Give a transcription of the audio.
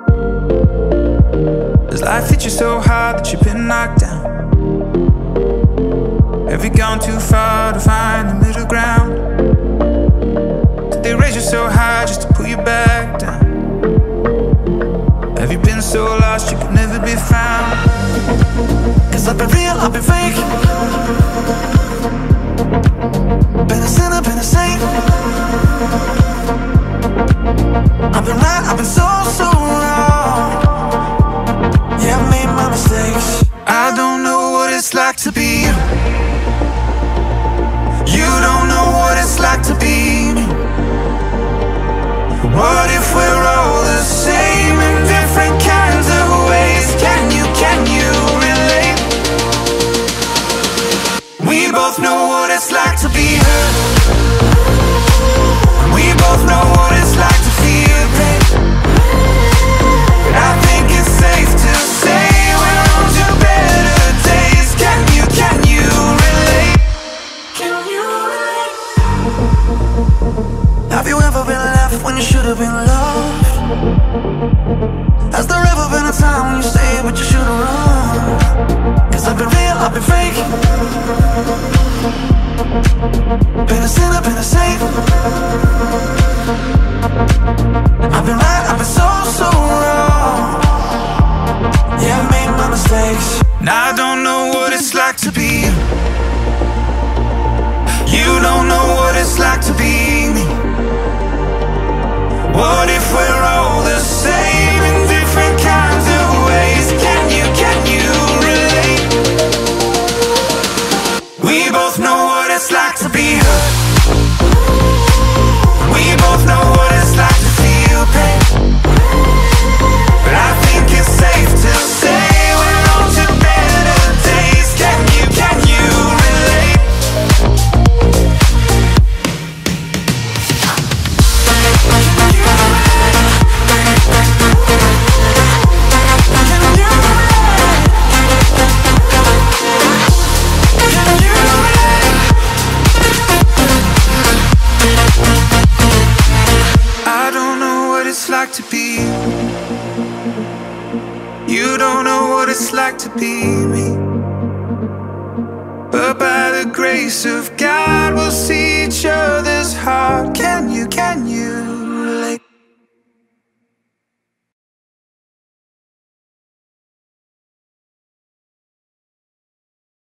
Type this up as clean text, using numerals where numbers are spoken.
Does life hit you so hard that you've been knocked down? Have you gone too far to find the middle ground? Did they raise you so high just to pull you back down? Have you been so lost you could never be found? 'Cause I've been real, I've been fake. Been a sinner, been a saint. I've been right, I've been so wrong. Yeah, I've made my mistakes. I don't know what it's like to be you. You don't know what it's like to be me. What if we're all the same in different kinds of ways? Can you relate? We both know what it's like to be hurt. We both know what it's like to feel pain. But I think it's safe to say we're on to better days. Can you relate? Can you relate? Have you ever been left when you should have been loved? Has there ever been a time when you stayed but you should have run? 'Cause I've been real, I've been fake. Been a sinner, been a saint. I've been right, I've been so wrong. Yeah, I've made my mistakes. Now I don't know what it's like to be you. You don't know what it's like to be me. What if we're all the same in different kinds of ways? Can you relate? We both know what it's like to be hurt. We both know what it's like to feel pain. But I think it's safe to say we're on to better days. Can you relate? I don't know what it's like to be you. You don't know what it's like to be me. But by the grace of God, we'll see